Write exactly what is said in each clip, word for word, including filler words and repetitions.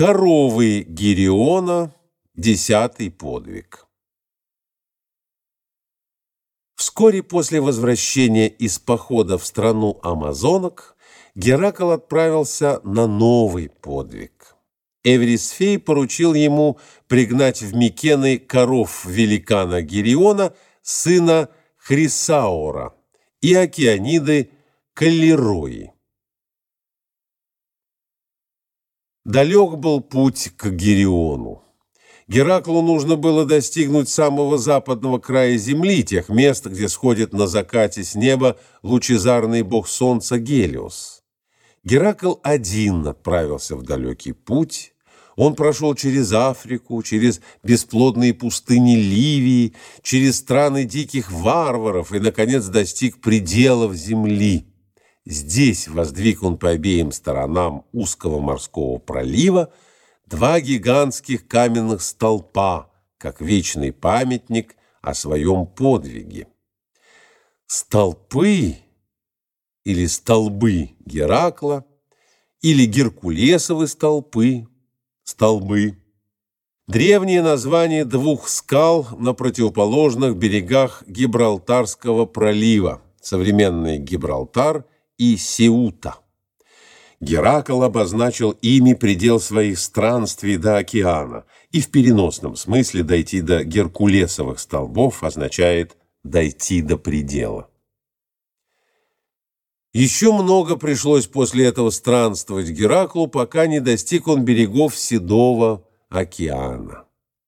Коровы Гериона. Десятый подвиг. Вскоре после возвращения из похода в страну амазонок Геракл отправился на новый подвиг. Эврисфей поручил ему пригнать в Микены коров великана Гериона, сына Хрисаора, и Океаниды Каллирои. Далек был путь к Гериону. Гераклу нужно было достигнуть самого западного края земли, тех мест, где сходит на закате с неба лучезарный бог солнца Гелиос. Геракл один отправился в далекий путь. Он прошел через Африку, через бесплодные пустыни Ливии, через страны диких варваров и, наконец, достиг пределов земли. Здесь воздвиг он по обеим сторонам узкого морского пролива два гигантских каменных столпа, как вечный памятник о своем подвиге. Столпы или столбы Геракла, или Геркулесовы столпы, столбы. Древнее название двух скал на противоположных берегах Гибралтарского пролива, современный Гибралтар и Сеута. Геракл обозначил ими предел своих странствий до океана, и в переносном смысле дойти до Геркулесовых столбов означает дойти до предела. Еще много пришлось после этого странствовать Гераклу, пока не достиг он берегов Седого океана.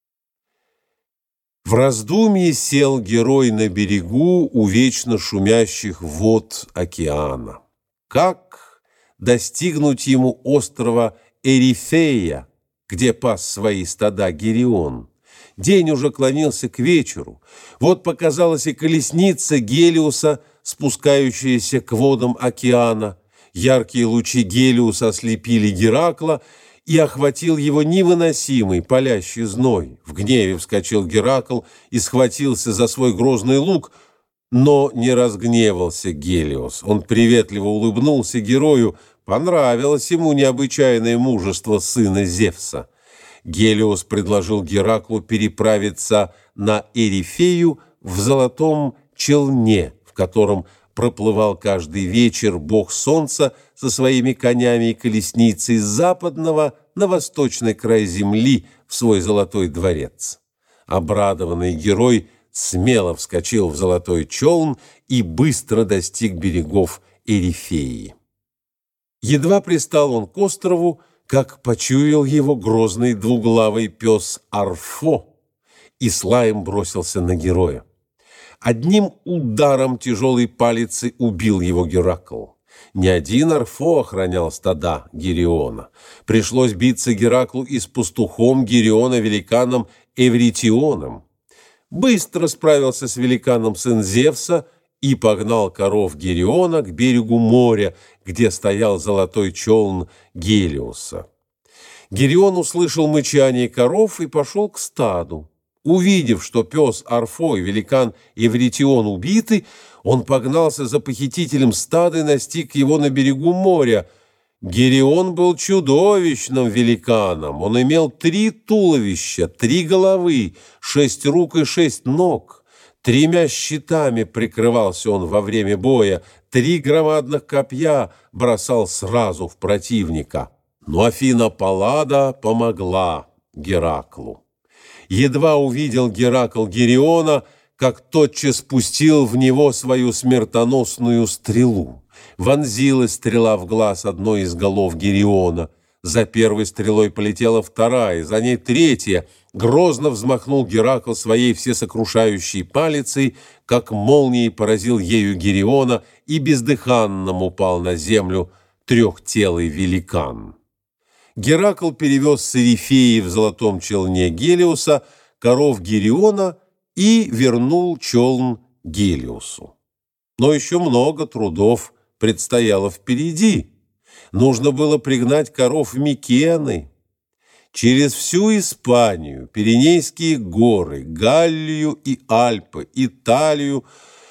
В раздумье сел герой на берегу у вечно шумящих вод океана. Как достигнуть ему острова Эрифея, где пас свои стада Герион? День уже клонился к вечеру. Вот показалась и колесница Гелиоса, спускающаяся к водам океана. Яркие лучи Гелиоса ослепили Геракла, и охватил его невыносимый палящий зной. В гневе вскочил Геракл и схватился за свой грозный лук, но не разгневался Гелиос. Он приветливо улыбнулся герою, понравилось ему необычайное мужество сына Зевса. Гелиос предложил Гераклу переправиться на Эрифею в золотом челне, в котором проплывал каждый вечер бог солнца со своими конями и колесницей с западного на восточный край земли в свой золотой дворец. Обрадованный герой смело вскочил в золотой челн и быстро достиг берегов Эрифеи. Едва пристал он к острову, как почуял его грозный двуглавый пес Арфо, и с лаем бросился на героя. Одним ударом тяжелой палицы убил его Геракл. Не один Арфо охранял стада Гериона. Пришлось биться Гераклу и с пастухом Гериона, великаном Эвритионом. Быстро справился с великаном сын Зевса и погнал коров Гериона к берегу моря, где стоял золотой челн Гелиоса. Герион услышал мычание коров и пошел к стаду. Увидев, что пес Арфо и великан Эвритион убиты, он погнался за похитителем стада и настиг его на берегу моря. Герион был чудовищным великаном. Он имел три туловища, три головы, шесть рук и шесть ног. Тремя щитами прикрывался он во время боя, три громадных копья бросал сразу в противника. Но Афина Паллада помогла Гераклу. Едва увидел Геракл Гериона, как тотчас спустил в него свою смертоносную стрелу. Вонзилась стрела в глаз одной из голов Гериона. За первой стрелой полетела вторая, за ней третья. Грозно взмахнул Геракл своей всесокрушающей палицей, как молнией поразил ею Гериона, и бездыханным упал на землю трехтелый великан. Геракл перевез с Эрифеи в золотом челне Гелиоса коров Гериона и вернул челн Гелиосу. Но еще много трудов предстояло впереди. Нужно было пригнать коров в Микены. Через всю Испанию, Пиренейские горы, Галлию и Альпы, Италию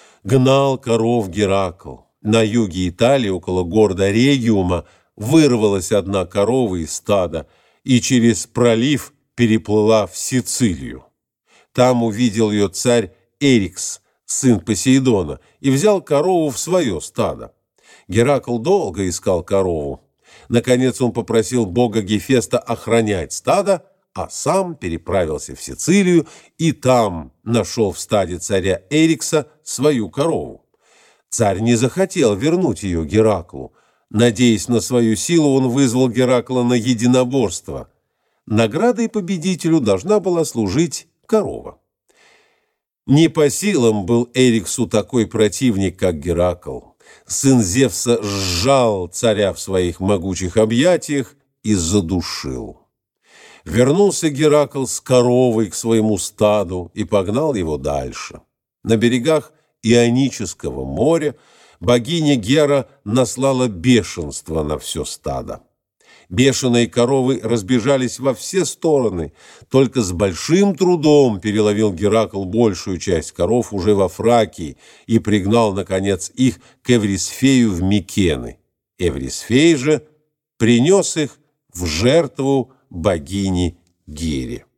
гнал коров Геракл. На юге Италии, около города Региума, вырвалась одна корова из стада и через пролив переплыла в Сицилию. Там увидел ее царь Эрикс, сын Посейдона, и взял корову в свое стадо. Геракл долго искал корову. Наконец он попросил бога Гефеста охранять стадо, а сам переправился в Сицилию и там нашел в стаде царя Эрикса свою корову. Царь не захотел вернуть ее Гераклу. Надеясь на свою силу, он вызвал Геракла на единоборство. Наградой победителю должна была служить корова. Не по силам был Эриксу такой противник, как Геракл. Сын Зевса сжал царя в своих могучих объятиях и задушил. Вернулся Геракл с коровой к своему стаду и погнал его дальше. На берегах Ионического моря богиня Гера наслала бешенство на все стадо. Бешеные коровы разбежались во все стороны. Только с большим трудом переловил Геракл большую часть коров уже во Фракии и пригнал, наконец, их к Эврисфею в Микены. Эврисфей же принес их в жертву богини Гере.